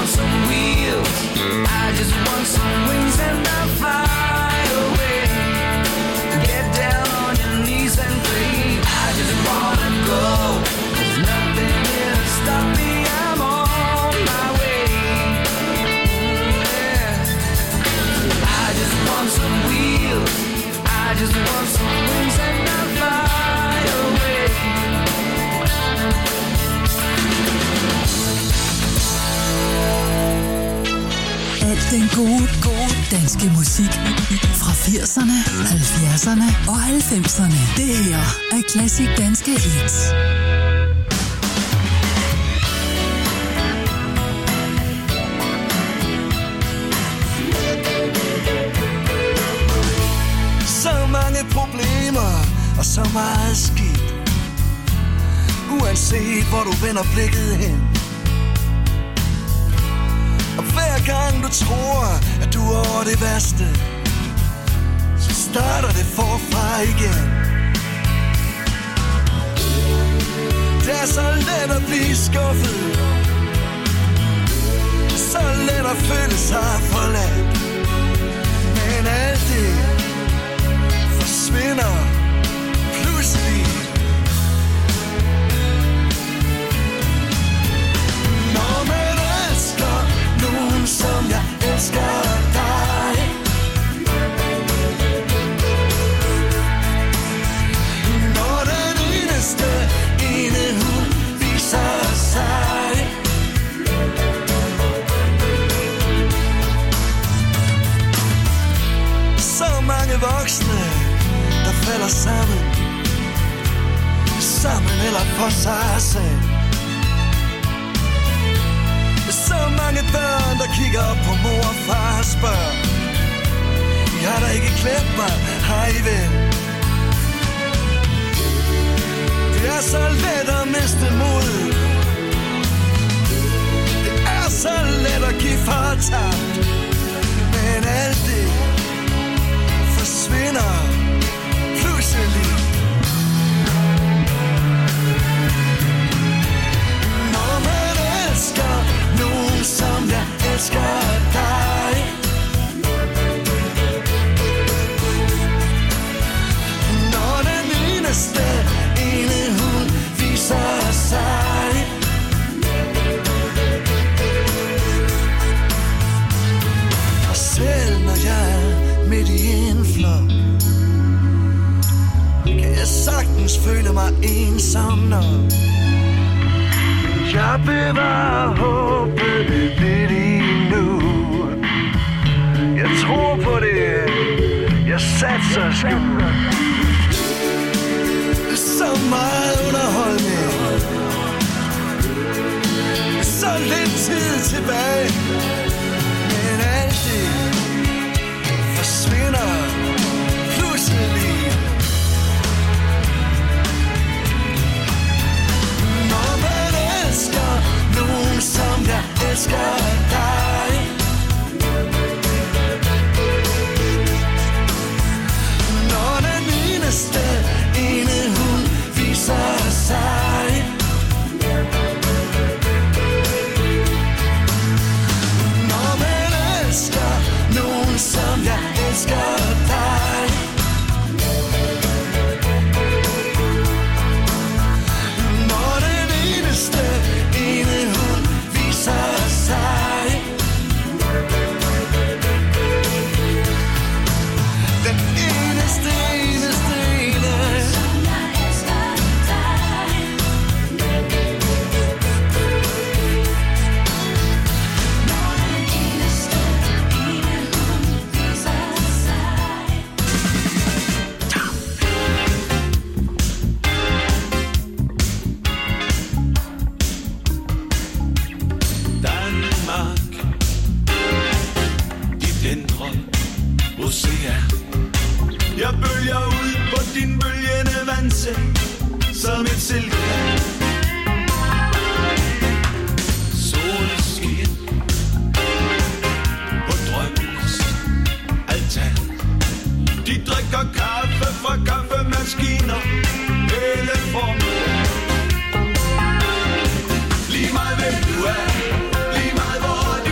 want some wheels. I just want some wings and I'll fly away. Get down on your knees and pray. I just wanna go. There's nothing here to stop me. I'm on my way. Yeah. I just want some wheels. I just want some wings and I'll fly away. Al den gode danske musik fra 80'erne, 70'erne og 90'erne. Det her er Classic Danske Hits. Så mange problemer og så meget skidt. Uanset hvor du vender blikket hen. Og hver gang du tror, at du er over det værste, så starter det forfra igen. Det er så let at blive skuffet, så let at føle sig forladt. Men alt det forsvinder pludselig. Når man elsker nogen, som jeg elsker dig, når den eneste ene hun viser sig, så mange voksne, der falder sammen, sammen eller for sig selv. Så mange børn, der kigger op på mor og far og spørger: jeg har da ikke glemt mig, hej ven. Det er så let at miste mod. Det er så let at give fortabt. Men alt det forsvinder pludselig. Når man elsker nogen, som jeg elsker dig, når den eneste ene hun viser sig, og selv når jeg er midt i en flok, kan jeg sagtens føle mig ensom nok. Jeg bevarer håbet lidt endnu. Jeg tror på det. Jeg satser sgu. Så meget underholdning, så lidt tid tilbage, men alt det forsvinder pludselig. Når man elsker nogen, som jeg elsker dig, når den eneste ene hun viser sig, når man elsker nogen, som jeg elsker dig, når den eneste ene hun viser sig, den eneste ene jeg bølger ud på din bølgende vandseng som et silke. Solskin på drømmens altan. De drikker kaffe fra kaffemaskiner hele formiddagen. Lige meget hvem du er, lige meget hvor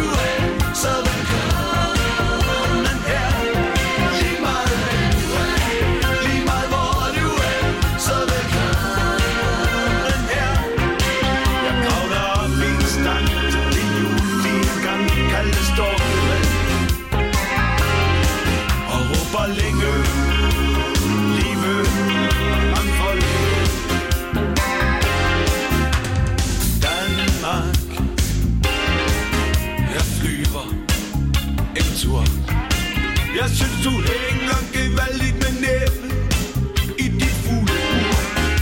troubadour. Jeg synes du hænger gevaldigt med næven i dit fuglebur.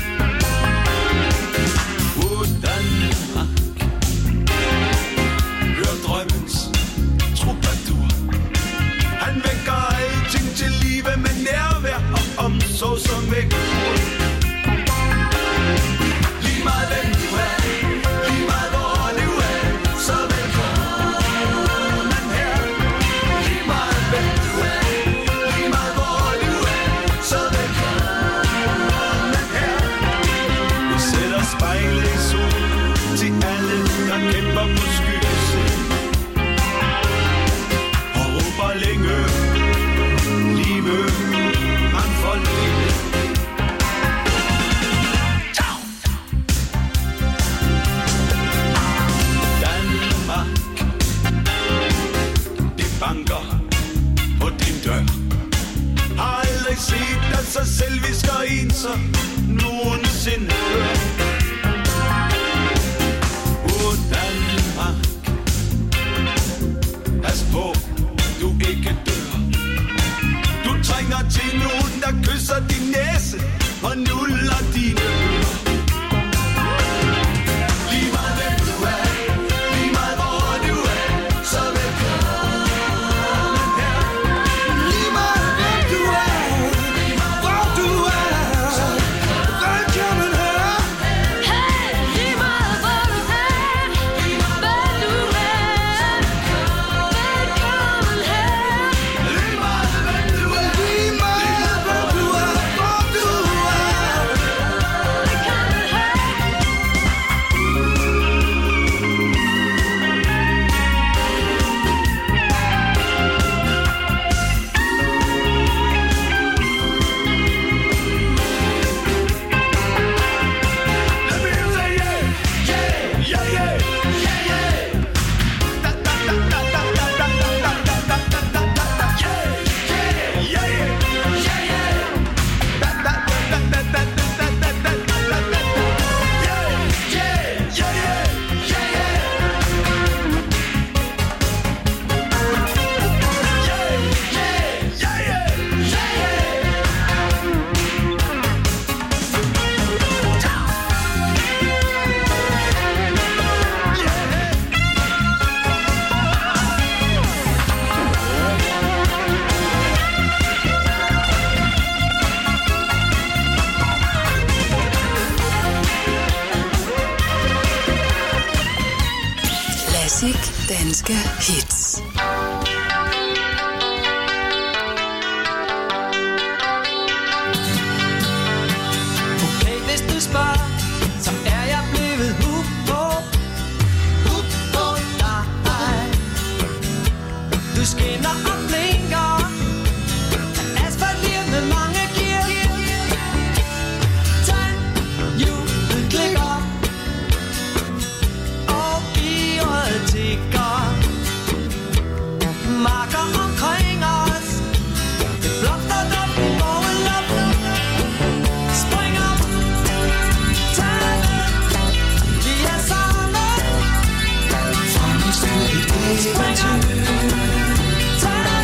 Åh Danmark, hør drømmens troubadour. Han vækker alting til live med nærvær og omsorg som vækker. Lige meget hvem du er, lige meget hvor du er, så velkommen her. Lige meget hvem du er, lige meget hvor du er, så velkommen her. Vi sætter spejle i solen til alle, der kæmper på skyggesiden og råber længe, live, mangfoldighed. Banker på din dør. Har aldrig set dig så selvisk og ensom nogensinde før. Åh Danmark, pas på, du ikke dør. Du trænger til nogen, der kysser din næse og nuller dine ører. Lige meget hvem du er, lige meget hvor du er, så velkommen. Danske hits. Okay, hvis du spørger, så er jeg blevet hooked på dig. Du skinner og blinker, asfalt med mange gear. Tandhjulet klikker, og gearet tikker. Marker omkring os, det blomster op i morgenluft. Spring op, tag det, vi er sammen. Spring op, tag det.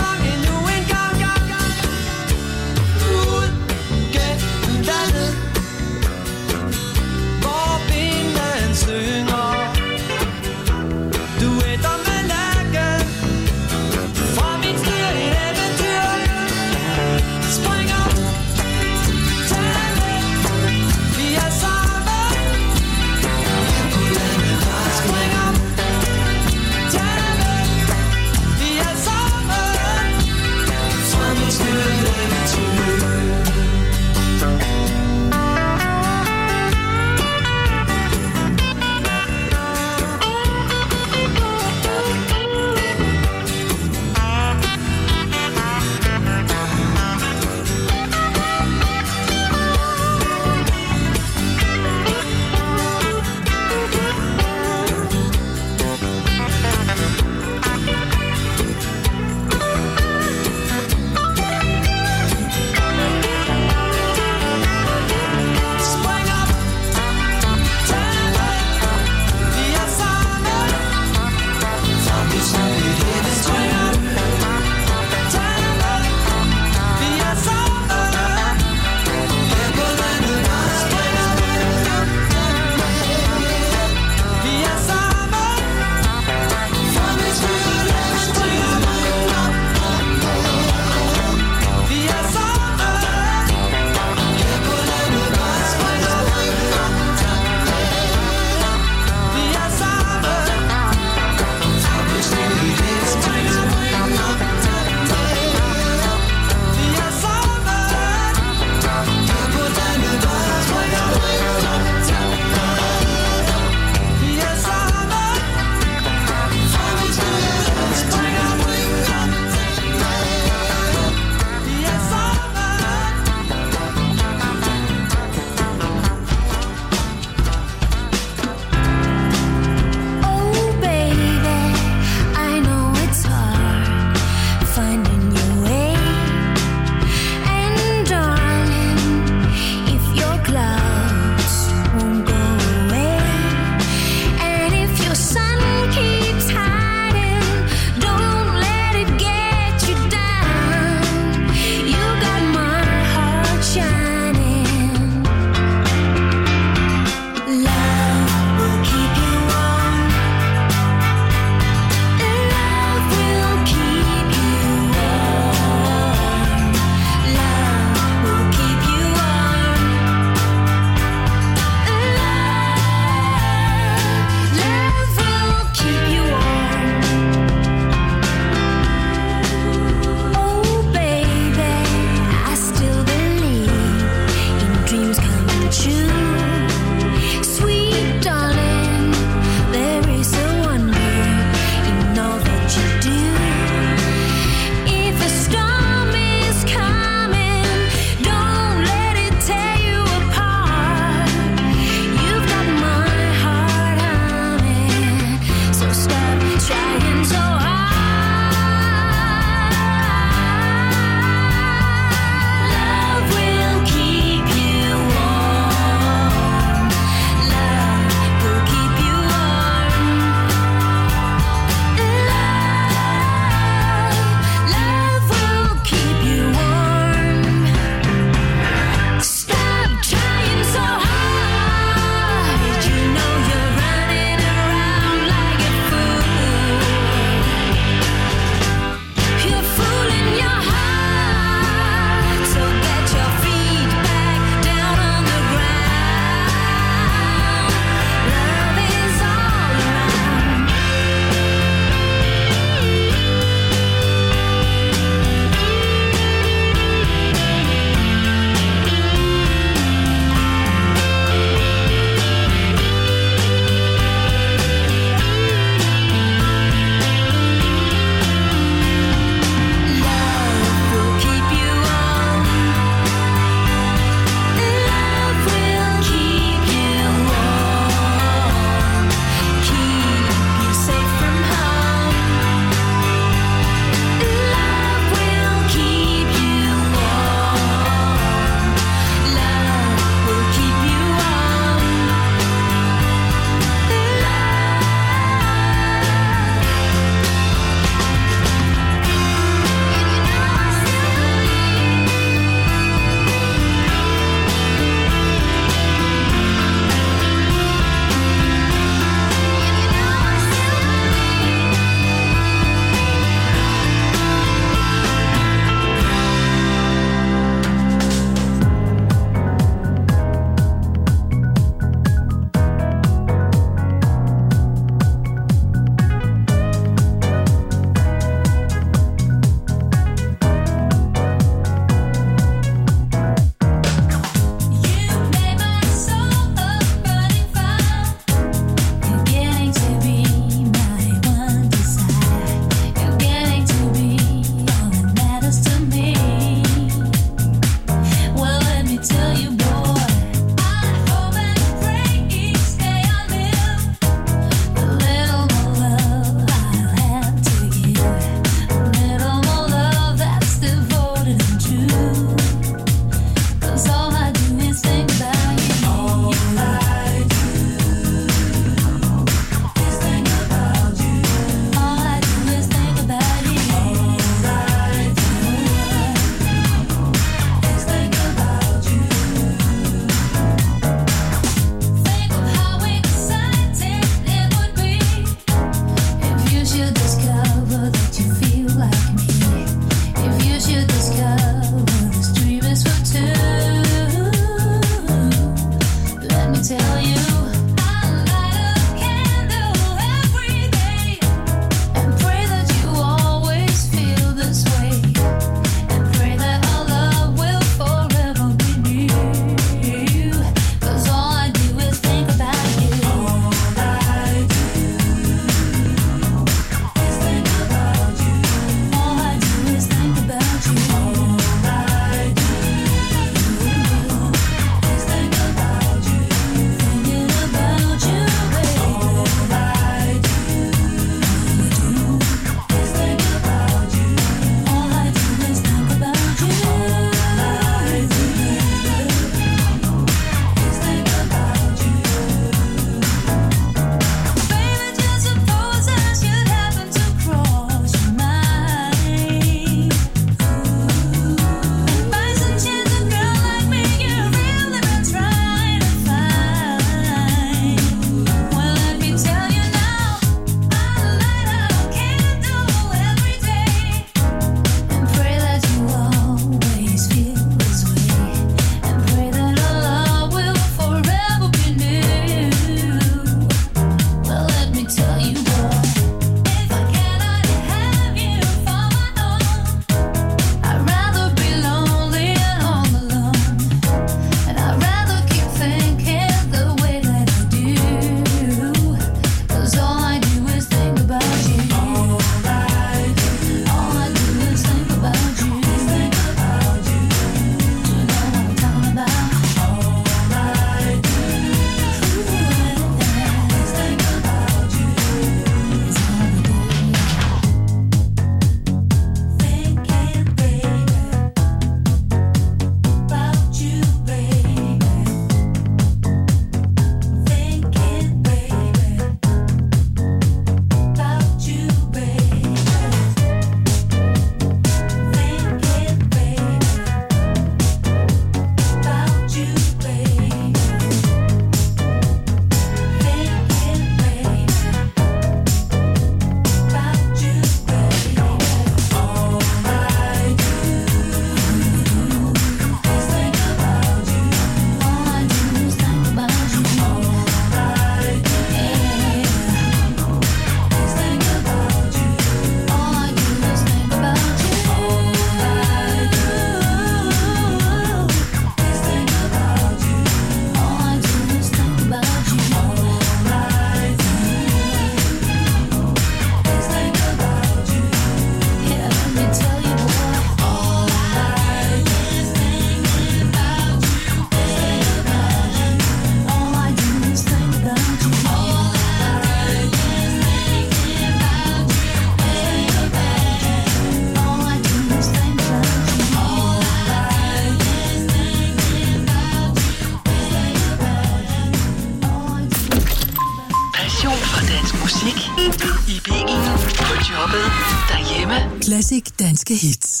musik i bilen, på jobbet, derhjemme. Classic danske hits.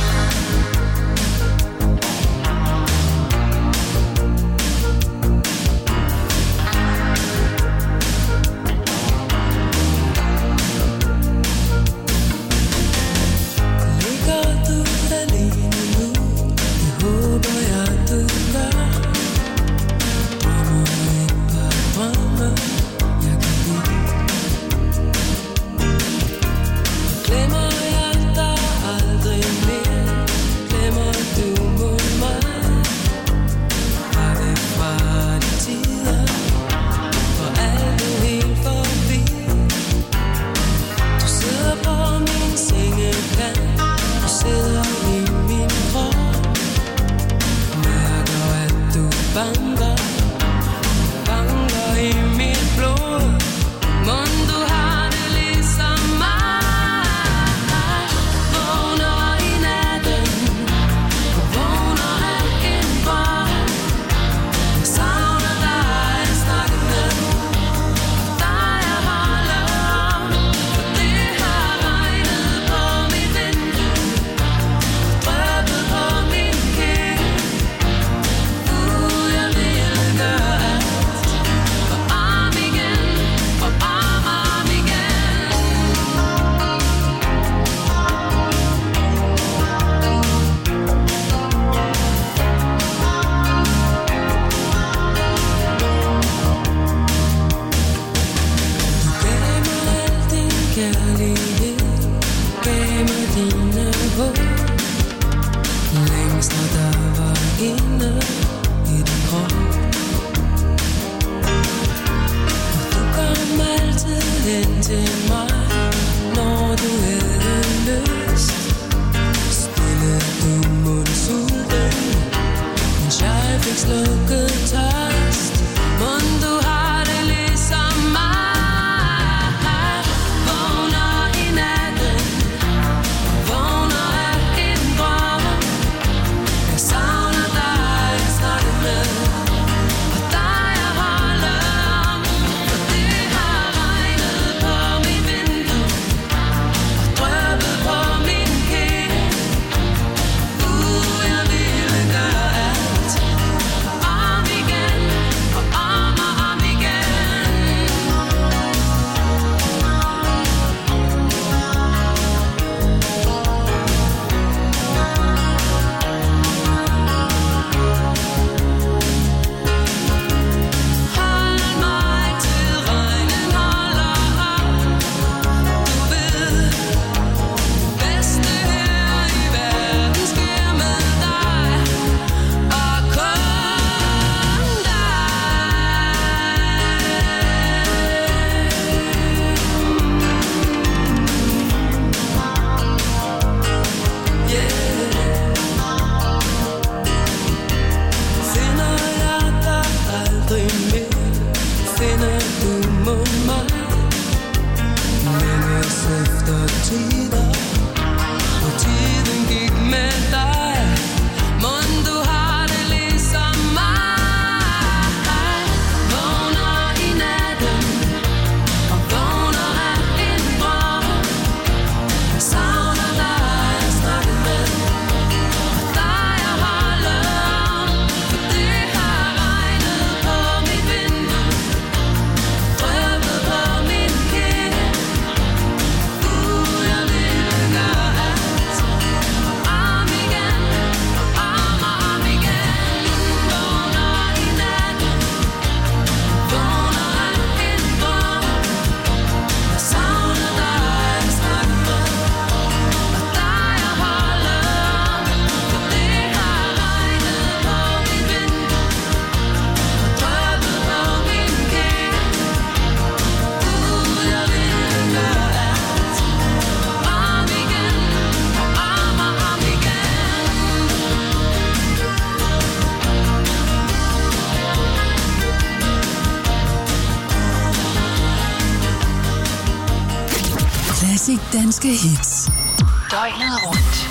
Classic danske hits. Døgnet rundt.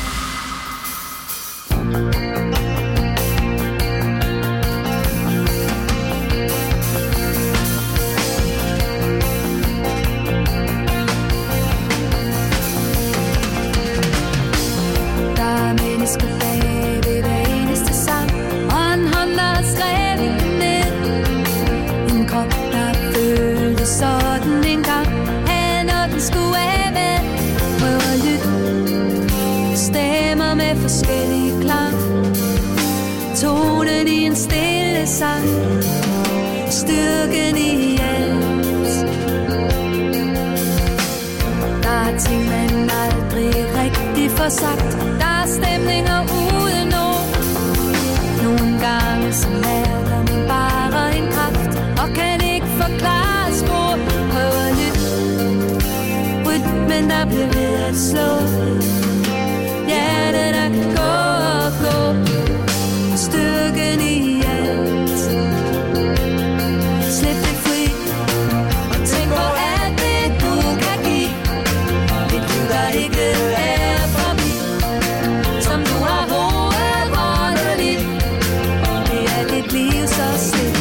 sig. Styrken i alt. Der er ting, man aldrig rigtig får sagt. Der er stemninger uden ord. Nogle gange så mærker man bare en kraft og kan ikke forklare spor. Prøv at lytte. Rytmen der bliver ved at slå. Hjertet der kan gå og gå. Styrken i alt. Slip det fri og tænk på alt det du kan give. Det du der ikke er forbi, som du har hovedrollen i. Det er dit liv, så slip.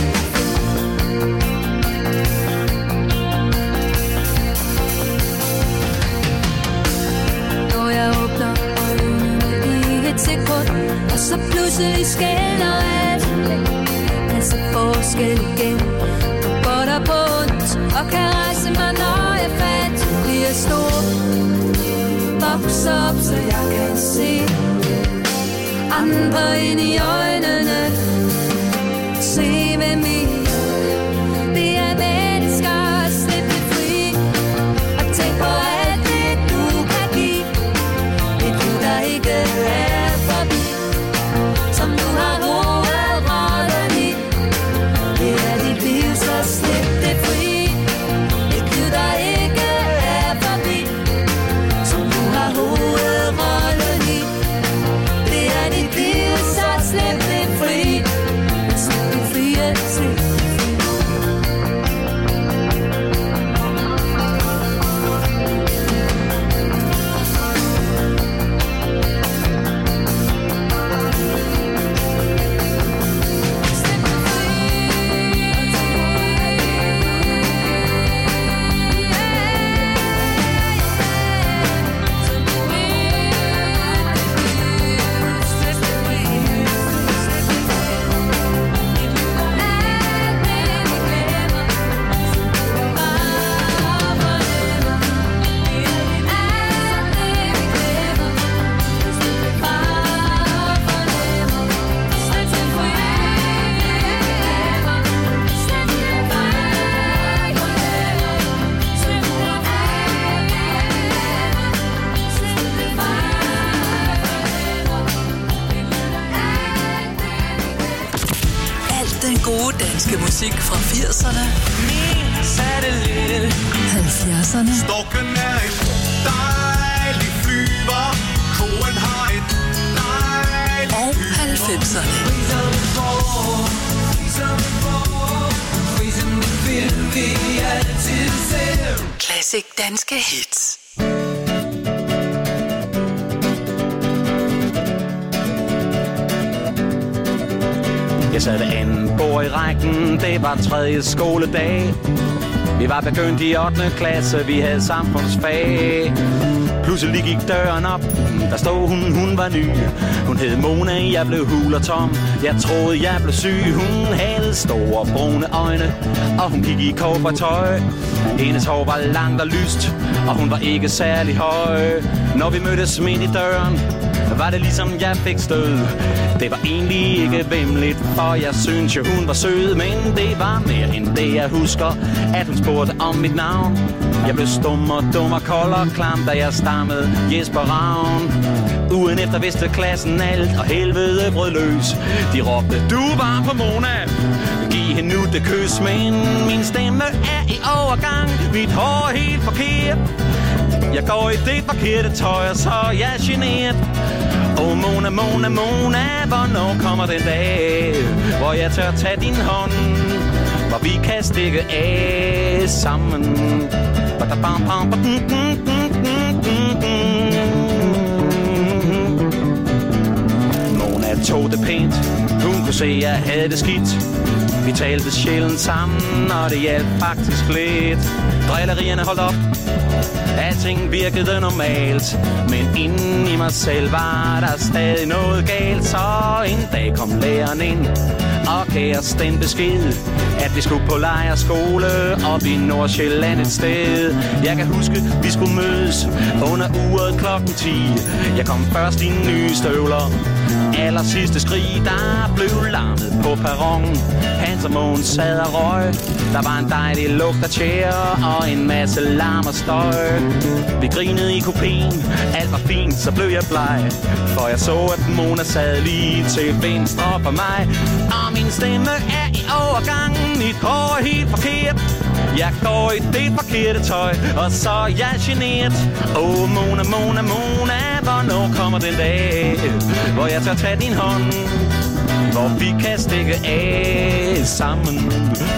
Når jeg åbner øjnene i et sekund, og så pludselig skælder alt. Kan se forskel igen på godt og på ondt, og kan rejse mig, når jeg fandt. Bliver stor, vokser op, så jeg kan se andre ind i øjnene. Se hvem I er. Vi er mennesker, slip det fri. Og tænk på alt det du kan give. Det du der ikke er forbi, som du har hovedrollen i. Det er dit liv, så slip det fri. Det du der ikke er forbi, som du har hovedrollen i. Det er dit liv, så slip det fri. Slip det fri, slip det fri. Danske musik fra 80'erne, Min satellit 70'erne Storken er et dejligt flyver. Koen har et dejligt og 90'erne. Classic danske hits. Jeg sad ved anden bord i rækken, det var 3. skoledag. Vi var begyndt i 8. klasse, vi havde samfundsfag. Pludselig gik døren op, der stod hun var ny. Hun hed Mona, jeg blev hul og tom. Jeg troede, jeg blev syg. Hun havde store brune øjne, og hun gik i cowboytøj. Hendes hår var langt og lyst, og hun var ikke særlig høj. Når vi mødtes midt i døren, var det ligesom jeg fik stød. Det var egentlig ikke væmmeligt, for jeg synes jo hun var sød. Men det var mere end det jeg husker, at hun spurgte om mit navn. Jeg blev stum og dum og kold og klam, da jeg stammede Jesper Ravn. Ugen efter vidste klassen alt, og helvede brød løs. De råbte, du var på Mona, giv hende nu det kys. Men min stemme er i overgang, mit hår er helt forkert. Jeg går i det forkerte tøj, og så er jeg generet. Åh, Mona, Mona, Mona, hvornår kommer den dag, hvor jeg tør tage din hånd, hvor vi kan stikke af sammen. Mona tog det pænt, hun kunne se, at jeg havde det skidt. Vi talte sjældent sammen, og det hjalp faktisk lidt. Drillerierne holdt op, alting virkede normalt, men inden i mig selv var der stadig noget galt. Så en dag kom læreren ind og gav os den besked, at vi skulle på lejrskole op i Nordsjælland et sted. Jeg kan huske, vi skulle mødes under uret klokken 10. Jeg kom først i nye støvler, aller sidste skrig, der blev larmet på perronen. Hans og Mogens sad og røg. Der var en dejlig lugt af tjære og en masse larm og støj. Vi grinede i kopien, alt var fint, så blev jeg bleg. For jeg så, at Mona sad lige til venstre for mig. Og min stemme er i overgangen, mit hår er helt forkert. Jeg går i det forkerte tøj, og så er jeg generet. Åh, Mona, Mona, Mona, hvornår kommer den dag, hvor jeg tør tage din hånd, hvor vi kan stikke af sammen.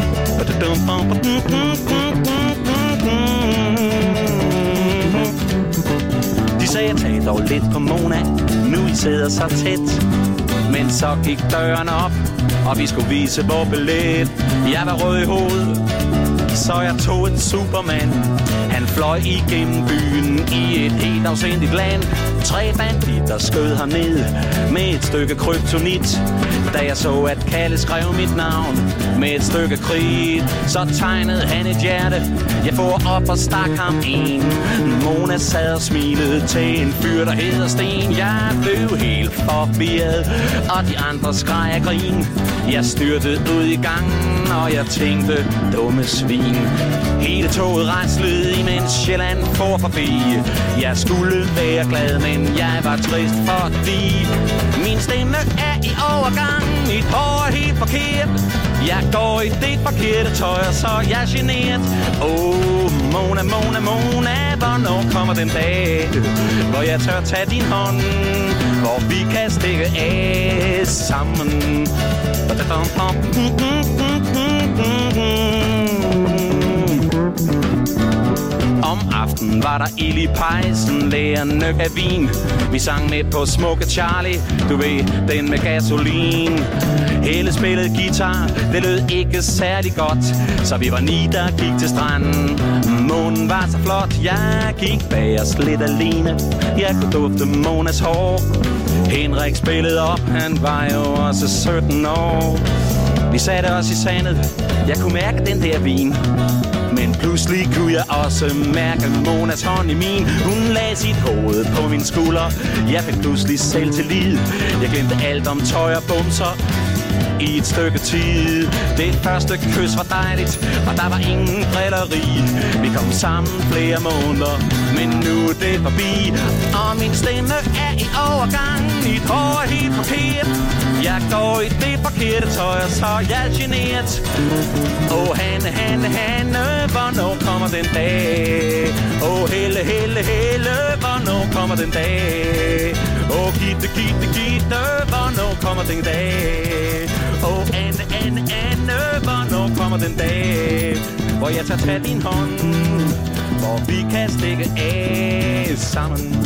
De sagde, tag dog lidt på Mona, nu I sidder så tæt. Men så gik døren op, og vi skulle vise vores billet. Jeg var rød i hovedet, så jeg tog en Superman. Han fløj igennem byen i et helt afsindigt land. 3 banditter skød ham ned med et stykke kryptonit. Da jeg så, at Kalle skrev mit navn med et stykke kridt, så tegnede han et hjerte. Jeg får op og stak ham en. Mona sad og smilede til en fyr, der hedder Sten. Jeg blev helt forvirret, og de andre skreg af grin. Jeg styrtede ud i gangen, og jeg tænkte, dumme svin. Hele toget raslede, imens Sjælland for forbi. Jeg skulle være glad, men jeg var trist, fordi min stemme er i overgangen. Mit hår er helt forkert. Jeg går i det forkerte tøj, og så er jeg generet. Åh, Mona, Mona, Mona, hvornår kommer den dag, hvor jeg tør tage din hånd, hvor vi kan stikke af sammen. Om aftenen var der ild i pejsen, læger nøk af vin. Vi sang med på Smukke Charlie, du ved, den med gasolin. Hele spillede guitar, det lød ikke særlig godt, så vi var 9, der gik til stranden. Månen var så flot, jeg gik bag os lidt alene. Jeg kunne dufte Monas hår. Henrik spillede op, han var jo også 17 år. Vi satte os i sandet, jeg kunne mærke den der vin. Men pludselig kunne jeg også mærke Monas hånd i min. Hun lagde sit hoved på min skulder. Jeg fik pludselig selvtillid. Jeg glemte alt om tøj og bumser i et stykke tid. Det første kys var dejligt, og der var ingen drilleri. Vi kom sammen flere måneder, men nu er det forbi. Og min stemme er i overgangen, mit hår er helt forkert. Jeg går i det forkerte tøj, og så er jeg generet. Åh, Hanne, Hanne, Hanne, hvornår kommer den dag? Åh, Helle, Helle, Helle, hvornår kommer den dag? Åh, Gitte, Gitte, Gitte, hvornår kommer den dag? Åh, Anne, Anne, Anne, hvornår kommer den dag, hvor jeg tager tage din hånd, hvor vi kan stikke af sammen.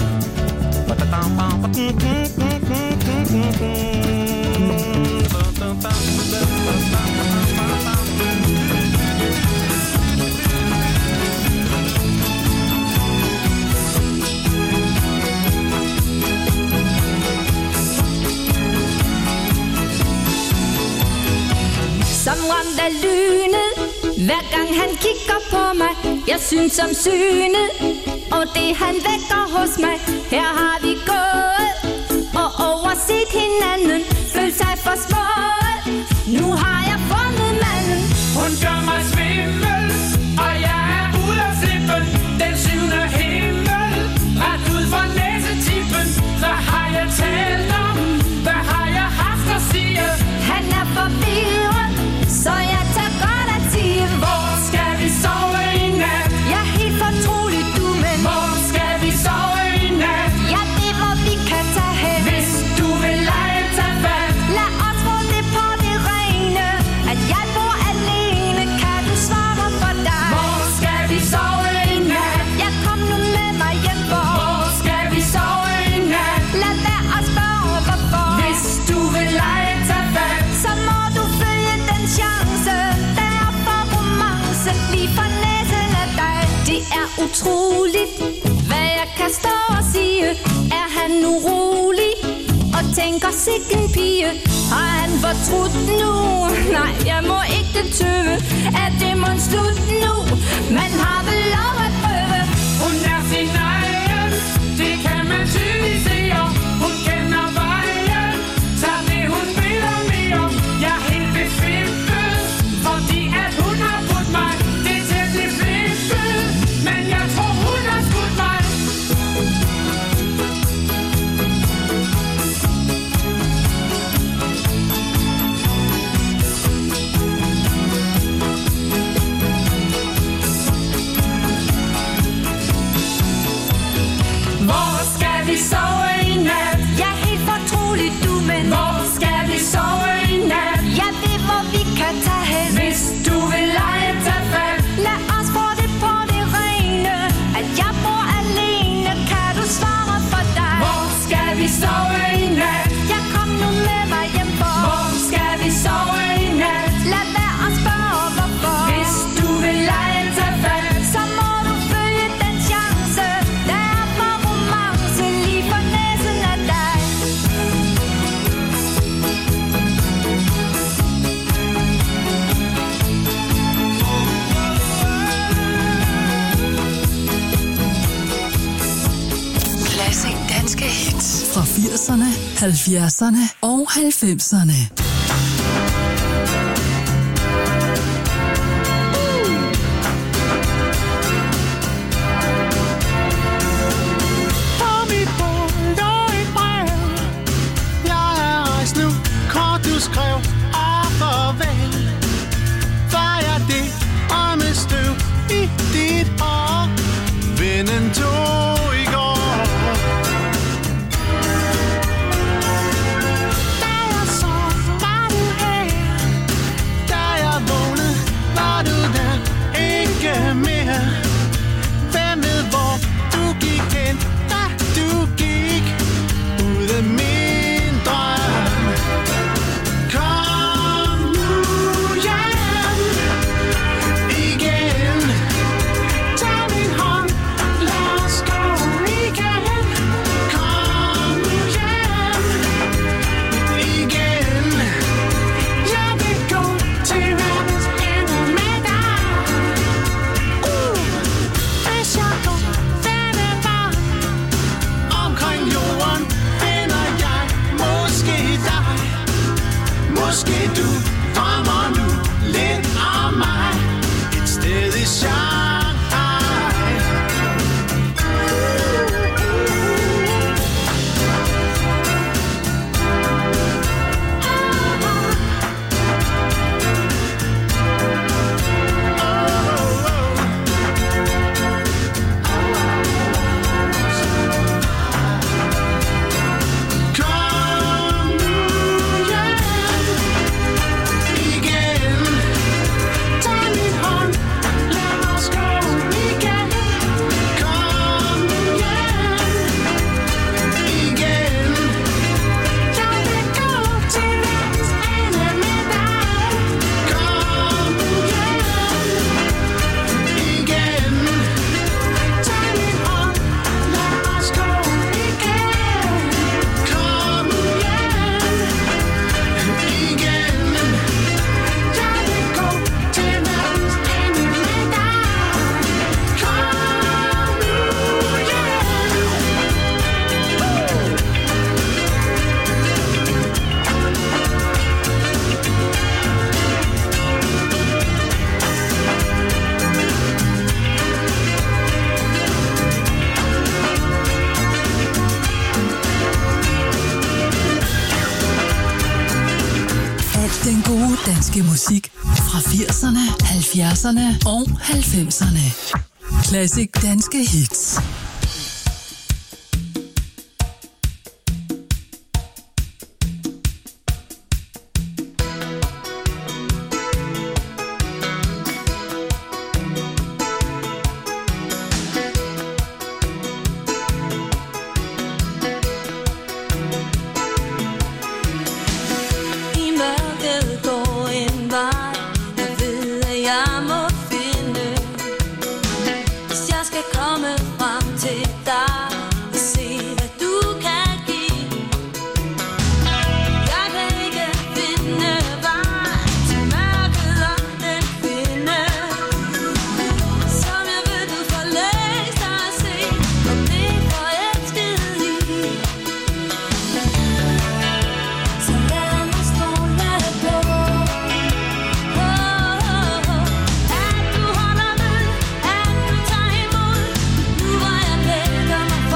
Som ramt af lynet, hver gang han kigger på mig. Jeg synes som synet, og det han vækker hos mig. Her har vi gået og overset hinanden, følt sig for små. Nu har jeg fundet manden. Hun gør mig svimmel, og jeg er ude af flippen. Den 7. himmel, ret ud fra næsetippen. Hvad har jeg talt om? Hvad har jeg haft at sige? Han er forvirret, så jeg tager godt at sige. Hvor skal vi sove i nat? Jeg er helt fortrolig, du, men Hvor skal vi sove i nat? ja, det hvor vi kan tage hen. Hvis du vil lege, tag fat. Lad os få det på det rene, at jeg bor alene. Kan du svare for dig? Hvor skal vi sove i nat? Jeg kom nu med mig hjem, Hvor hvor skal vi sove i nat? lad være at spørge hvorfor. Hvis du vil lege, tag fat. Så må du følge den chance, der er for romance lige for næsen af dig. Det er utroligt, hvad jeg kan stå og sige. Er han urolig og tænker sikken pige? Har han fortrudt nu? Nej, jeg må ikke tøve. Er det mon slut nu? Man har vel lov at prøve. Hun er sin egen, det kan man tydeligt se. Og hun kender vejen, fra 80'erne, 70'erne og 90'erne. Du skrev og farvel. Var jeg det åndestøv i dit år? Vinden tog i går. Da jeg sov, var du her. Da jeg vågnede, var du der ikke mere. Hvem ved hvor du gik hen, da du gik ud af min drøm. Måske du drømmer nu lidt om mig. Et sted i Shanghai. Den gode danske musik fra 80'erne, 70'erne og 90'erne. Classic danske hits. At du holder med, at du tager imod. Nu var jeg væk, og mig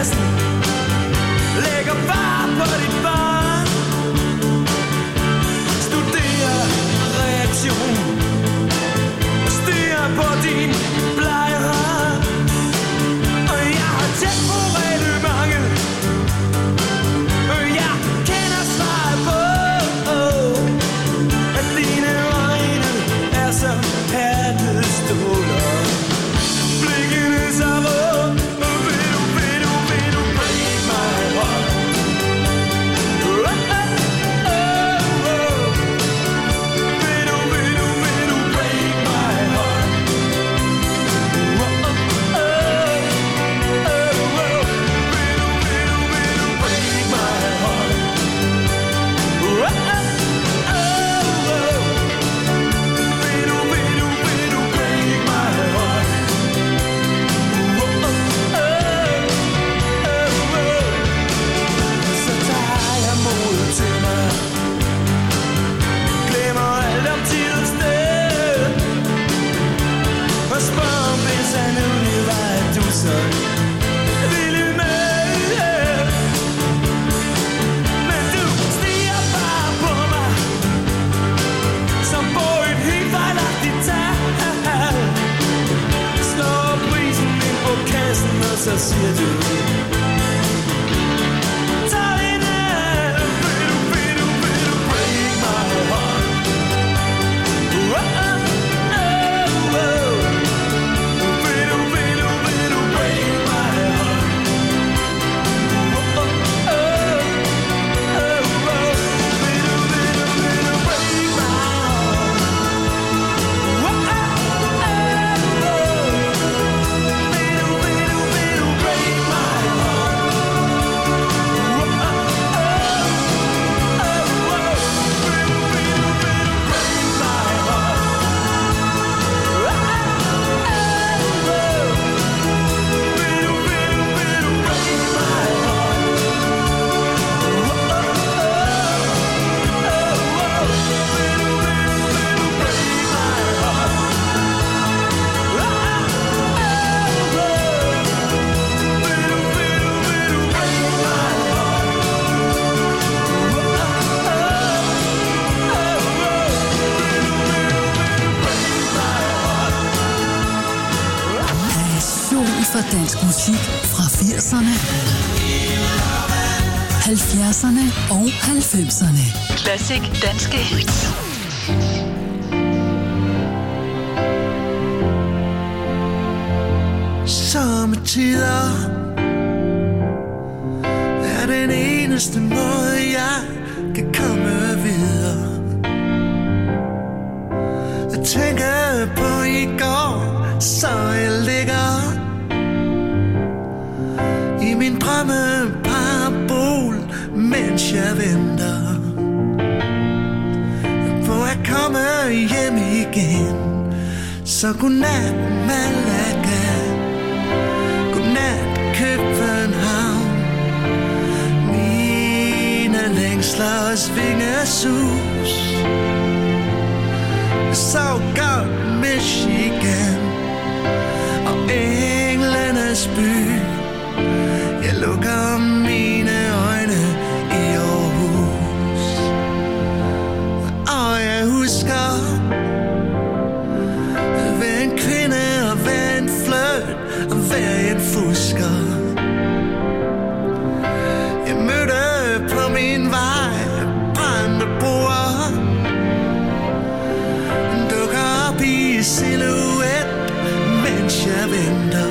kassen. Lægger bare på dit barn. Studerer reaktion. Styrer på din blegere. Og jeg har tæt på reglementet. Og jeg kender svaret på, at dine øjne er så hærdede ståler. Blikkene så rød. Og vil du break my heart? Vil du break my heart? Så tager jeg modet til mig. Glemmer alt om tid og sted. Og spørger om hvis jeg nu lige var, at du så ville med. Men du stiger bare på mig som på et helt fejlagtigt tal. Slår prisen ind på kassen, og så siger du tag en af. Vil du break my heart? Vil du break my heart? For dansk musik fra 80'erne, 70'erne og 90'erne. Classic danske hits. Sommetider er den eneste måde, jeg kan komme videre. Jeg tænker på i går, så jeg ligger i min drømmeparabol, mens jeg venter på at komme hjem igen. Så godnat Malaga, godnat København. Mine længslers vingesus. Så godt Michigan og englenes by. Jeg lukker mine øjne i Aarhus. Og jeg husker hver en kvinde og hver en flirt og hver en fusker. Jeg mødte på min vej brændte broer. Dukker op i silhuet, mens jeg venter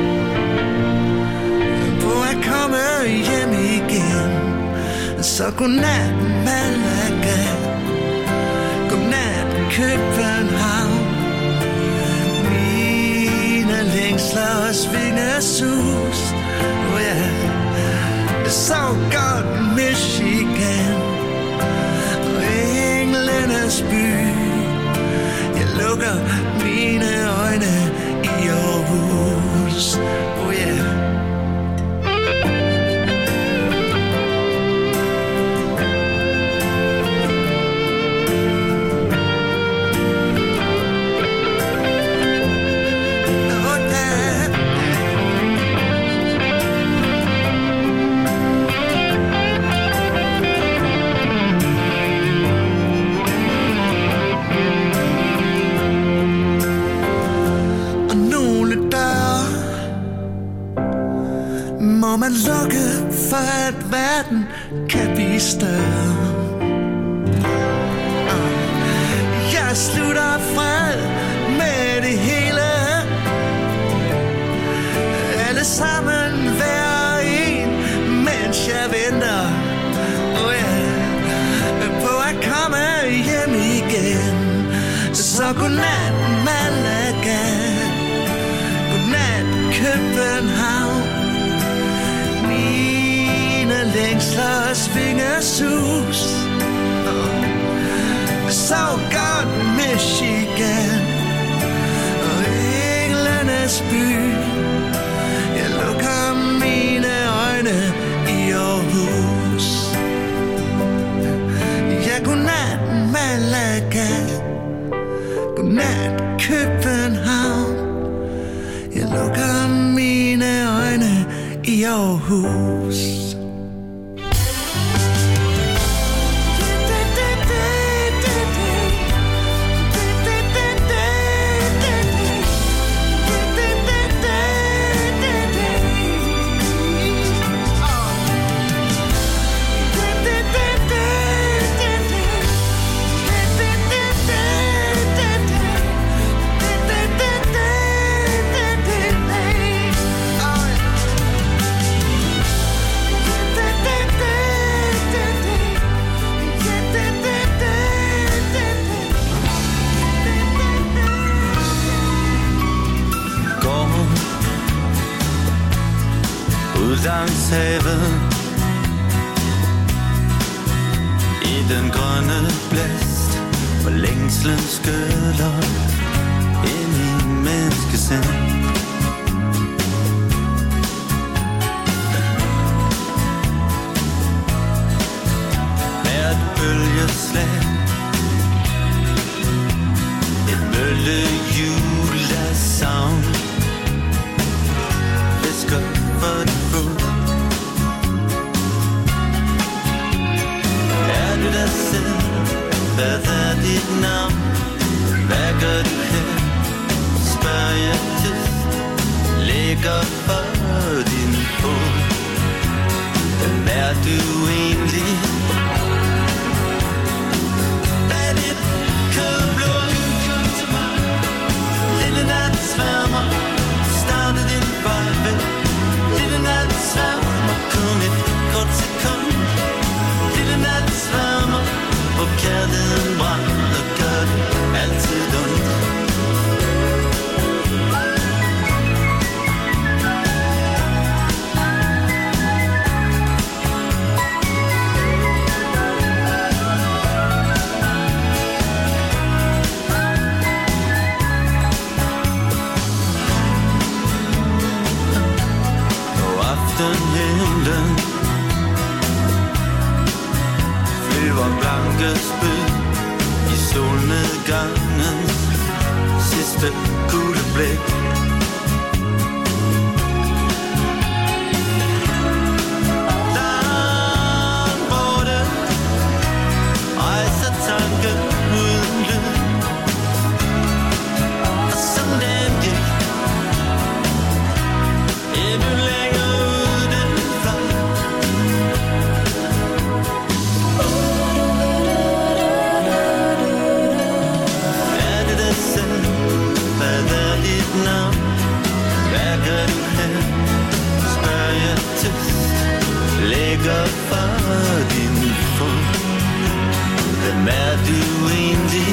på at komme hjem igen. Så godnat Malaga, godnat København. Mine længsler svinger sus. Oh yeah. Så godt Michigan og englenes by. Jeg lukker mine øjne i Aarhus. Oh yeah. for at verden kan blive større. Jeg slutter fred med det hele. Alle sammen hver en, mens jeg venter på at komme hjem igen. Så godnat Malaga, godnat København. Mine længsler svinger sus. Sov godt Michigan og englenes by. Jeg lukker mine øjne i Aarhus. Ja, godnat Malaga, godnat København. Jeg lukker mine øjne i Aarhus. Langs havet i den grønne blæst, hvor længslen skyller ind i menneskesind. Hvert bølgeslag, et møllehjul af savn, visker for det fod. Er du dig selv? Hvad er dit navn? Hvad gør du her? Spørger jeg tyst. Ligger for din fod. Hvem er du egentlig? Er dit kødblod? Kom til mig. Lille nat sværmer. Starte din vej væk. Lille nat sværmer. Kun et kort sekund. Lille nat sværmer. Hvor kærligheden brænder. Gør det altid ondt. Aftenhimlen flyver blanke spøg i solnedgangens sidste kugleblik. Langt borte rejser tanken uden lyd. Og som den gik endnu længere ud den fløj. Er det dig selv? Hvad er dit navn? Hvad gør du her? Spørger jeg tyst. Ligger for din fod. Hvem er du egentlig?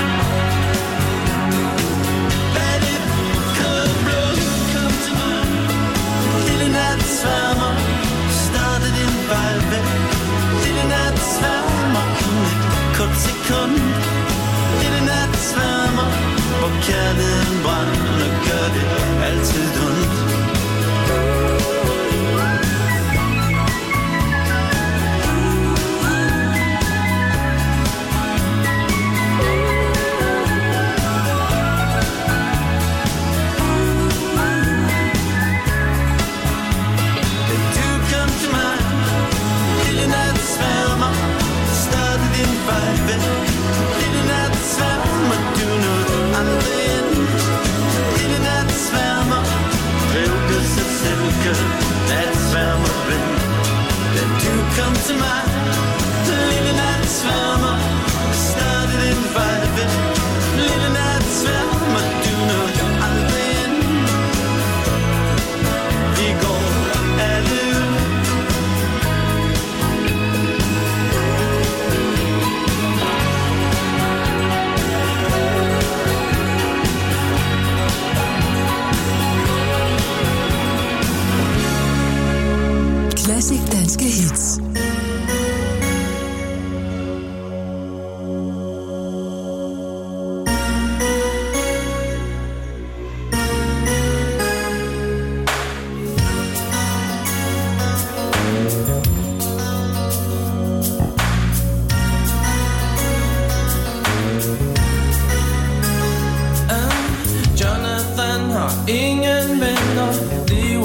Er dit kødblod? Kom til mig. Lille nat sværmer. Starte din vej væk. Lille nat sværmer. Kun et kort sekund. Lille nat sværmer. Hvor kærligheden brænder. Gør det altid ondt.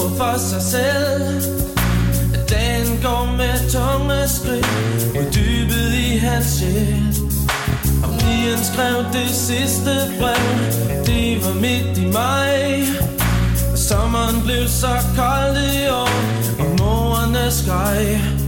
for sig selv. Dagen går med tunge skridt uddybet i hans sjæl. Og pigen skrev det sidste brev, det var midt i maj. Og sommeren blev så kold i år, og morerne skreg.